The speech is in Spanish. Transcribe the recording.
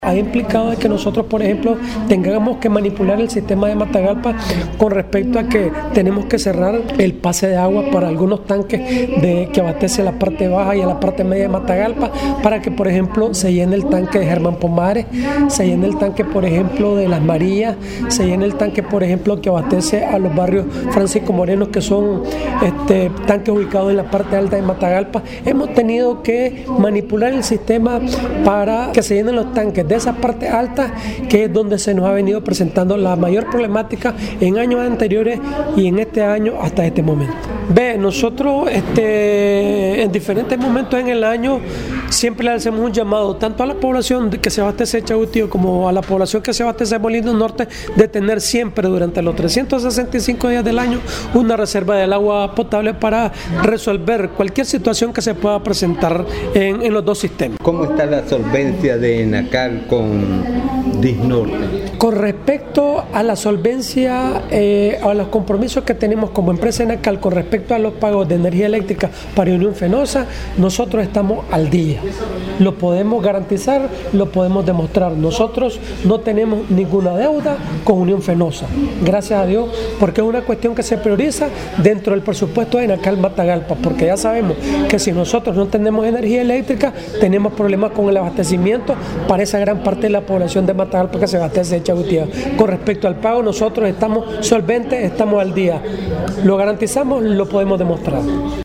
Ha implicado de que nosotros, por ejemplo, tengamos que manipular el sistema de Matagalpa con respecto a que tenemos que cerrar el pase de agua para algunos tanques que abastece la parte baja y a la parte media de Matagalpa, para que, por ejemplo, se llene el tanque de Germán Pomares, se llene el tanque, por ejemplo, de Las Marías, se llene el tanque, por ejemplo, que abastece a los barrios Francisco Moreno, que son tanques ubicados en la parte alta de Matagalpa. Hemos tenido que manipular el sistema para que se llenen los tanques de esa parte alta, que es donde se nos ha venido presentando la mayor problemática en años anteriores y en este año hasta este momento. Nosotros en diferentes momentos en el año siempre le hacemos un llamado tanto a la población que se abastece de Chagutío como a la población que se abastece de Molinos Norte, de tener siempre durante los 365 días del año una reserva del agua potable para resolver cualquier situación que se pueda presentar en los dos sistemas. ¿Cómo está la solvencia de ENACAL con DISNorte? Con respecto a la solvencia, a los compromisos que tenemos como empresa ENACAL con respecto a los pagos de energía eléctrica para Unión Fenosa, nosotros estamos al día. Lo podemos garantizar, lo podemos demostrar. Nosotros no tenemos ninguna deuda con Unión Fenosa, gracias a Dios, porque es una cuestión que se prioriza dentro del presupuesto de ENACAL Matagalpa, porque ya sabemos que si nosotros no tenemos energía eléctrica, tenemos problemas con el abastecimiento para esa gran parte de la población de Matagalpa que se abastece de Chagutío. Con respecto al pago, nosotros estamos solventes, estamos al día. Lo garantizamos, lo podemos demostrar.